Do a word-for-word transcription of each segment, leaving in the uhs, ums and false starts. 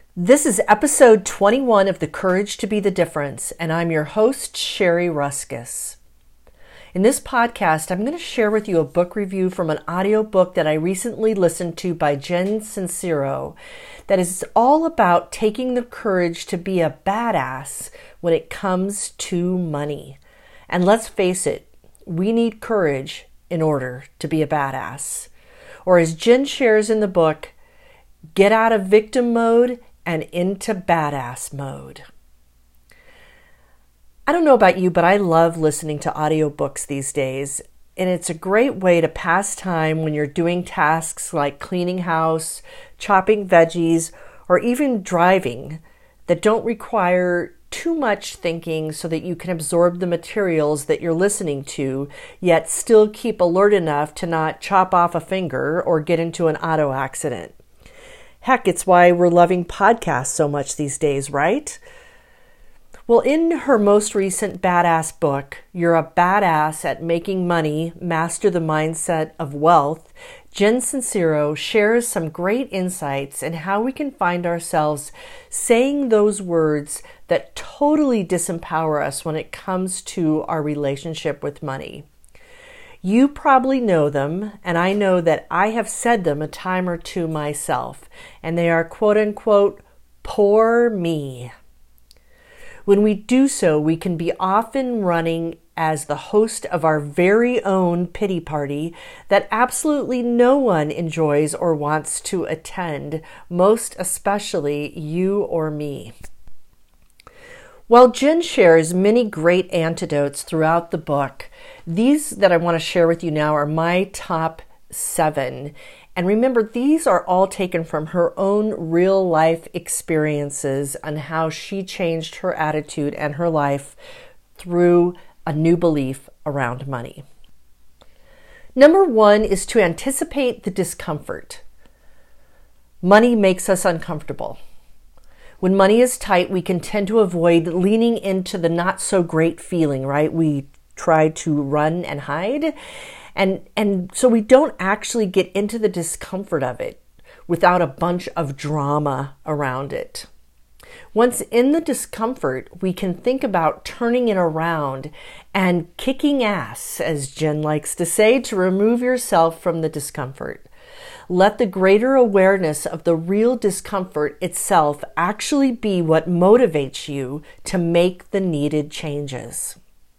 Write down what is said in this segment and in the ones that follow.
This is episode twenty-one of The Courage to Be the Difference, and I'm your host, Sherry Ruskus. In this podcast, I'm going to share with you a book review from an audiobook that I recently listened to by Jen Sincero that is all about taking the courage to be a badass when it comes to money. And let's face it, we need courage in order to be a badass. Or as Jen shares in the book, get out of victim mode and into badass mode. I don't know about you, but I love listening to audiobooks these days, and it's a great way to pass time when you're doing tasks like cleaning house, chopping veggies, or even driving that don't require too much thinking so that you can absorb the materials that you're listening to, yet still keep alert enough to not chop off a finger or get into an auto accident. Heck, it's why we're loving podcasts so much these days, right? Well, in her most recent badass book, You're a Badass at Making Money, Master the Mindset of Wealth, Jen Sincero shares some great insights in how we can find ourselves saying those words that totally disempower us when it comes to our relationship with money. You probably know them, and I know that I have said them a time or two myself, and they are quote unquote, poor me. When we do so, we can be often running as the host of our very own pity party that absolutely no one enjoys or wants to attend, most especially you or me. While Jen shares many great antidotes throughout the book, these that I want to share with you now are my top seven. And remember, these are all taken from her own real life experiences on how she changed her attitude and her life through a new belief around money. Number one is to anticipate the discomfort. Money makes us uncomfortable. When money is tight, we can tend to avoid leaning into the not so great feeling, right? We try to run and hide. And, and so we don't actually get into the discomfort of it without a bunch of drama around it. Once in the discomfort, we can think about turning it around and kicking ass, as Jen likes to say, to remove yourself from the discomfort. Let the greater awareness of the real discomfort itself actually be what motivates you to make the needed changes.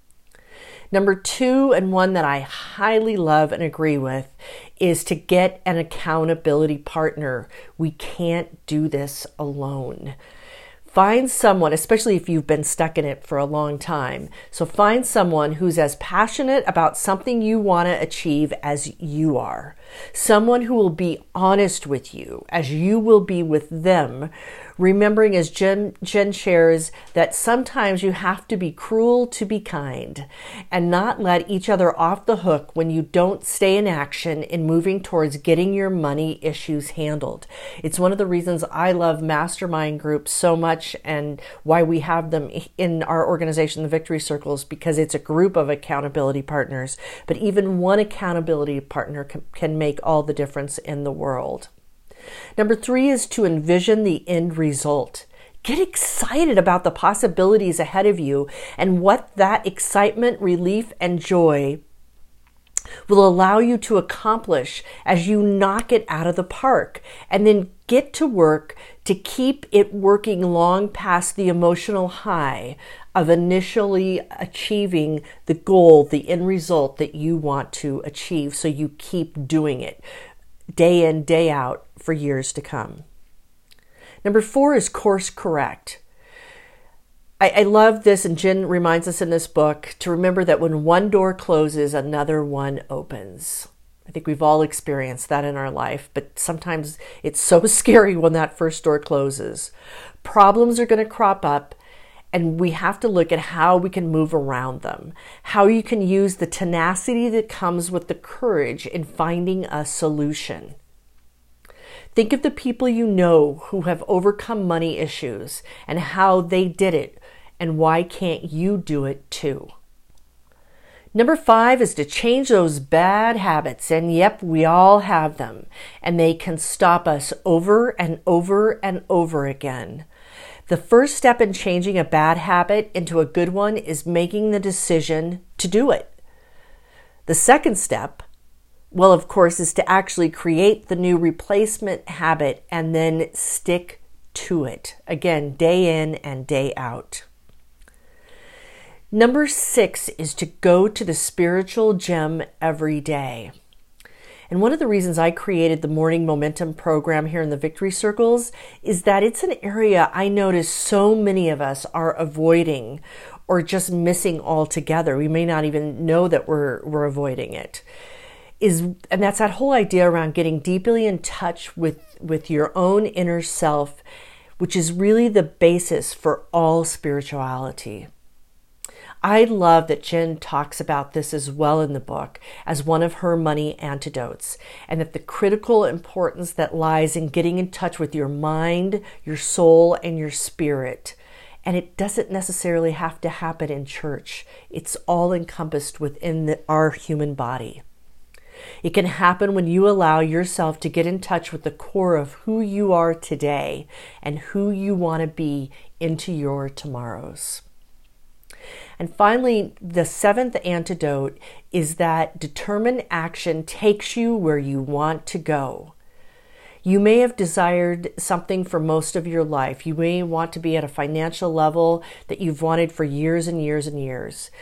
Number two, and one that I highly love and agree with, is to get an accountability partner. We can't do this alone. Find someone, especially if you've been stuck in it for a long time. So find someone who's as passionate about something you want to achieve as you are. Someone who will be honest with you as you will be with them. Remembering, as Jen, Jen shares, that sometimes you have to be cruel to be kind and not let each other off the hook when you don't stay in action in moving towards getting your money issues handled. It's one of the reasons I love mastermind groups so much and why we have them in our organization, the Victory Circles, because it's a group of accountability partners. But even one accountability partner can, can make all the difference in the world. Number three is to envision the end result. Get excited about the possibilities ahead of you and what that excitement, relief, and joy will allow you to accomplish as you knock it out of the park, and then get to work to keep it working long past the emotional high of initially achieving the goal, the end result that you want to achieve, so you keep doing it day in, day out for years to come. Number four is course correct. I, I love this, and Jen reminds us in this book to remember that when one door closes, another one opens. I think we've all experienced that in our life, but sometimes it's so scary when that first door closes. Problems are going to crop up, and we have to look at how we can move around them, how you can use the tenacity that comes with the courage in finding a solution. Think of the people you know who have overcome money issues and how they did it, and why can't you do it too? Number five is to change those bad habits. And yep, we all have them. And they can stop us over and over and over again. The first step in changing a bad habit into a good one is making the decision to do it. The second step, well, of course, is to actually create the new replacement habit and then stick to it. Again, day in and day out. Number six is to go to the spiritual gym every day. And one of the reasons I created the Morning Momentum program here in the Victory Circles is that it's an area I notice so many of us are avoiding or just missing altogether. We may not even know that we're we're avoiding it. Is and that's that whole idea around getting deeply in touch with, with your own inner self, which is really the basis for all spirituality. I love that Jen talks about this as well in the book as one of her money antidotes, and that the critical importance that lies in getting in touch with your mind, your soul, and your spirit. And it doesn't necessarily have to happen in church. It's all encompassed within the, our human body. It can happen when you allow yourself to get in touch with the core of who you are today and who you want to be into your tomorrows. And finally, the seventh antidote is that determined action takes you where you want to go. You may have desired something for most of your life. You may want to be at a financial level that you've wanted for years and years and years.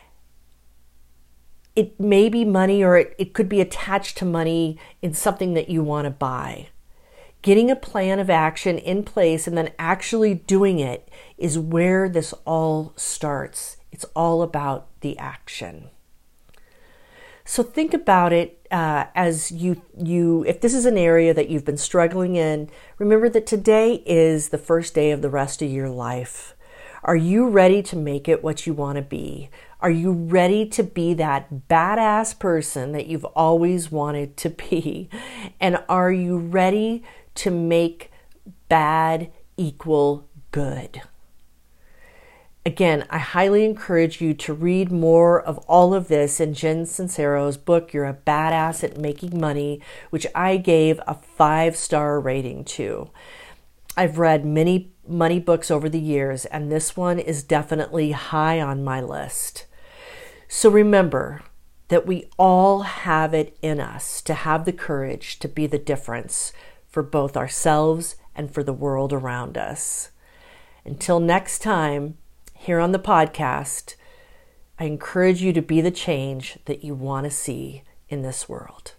It may be money, or it, it could be attached to money in something that you want to buy. Getting a plan of action in place and then actually doing it is where this all starts. It's all about the action. So think about it uh, as you, you, if this is an area that you've been struggling in, remember that today is the first day of the rest of your life. Are you ready to make it what you want to be? Are you ready to be that badass person that you've always wanted to be? And are you ready to make bad equal good? Again, I highly encourage you to read more of all of this in Jen Sincero's book, You're a Badass at Making Money, which I gave a five-star rating to. I've read many money books over the years, and this one is definitely high on my list. So remember that we all have it in us to have the courage to be the difference for both ourselves and for the world around us. Until next time, here on the podcast, I encourage you to be the change that you want to see in this world.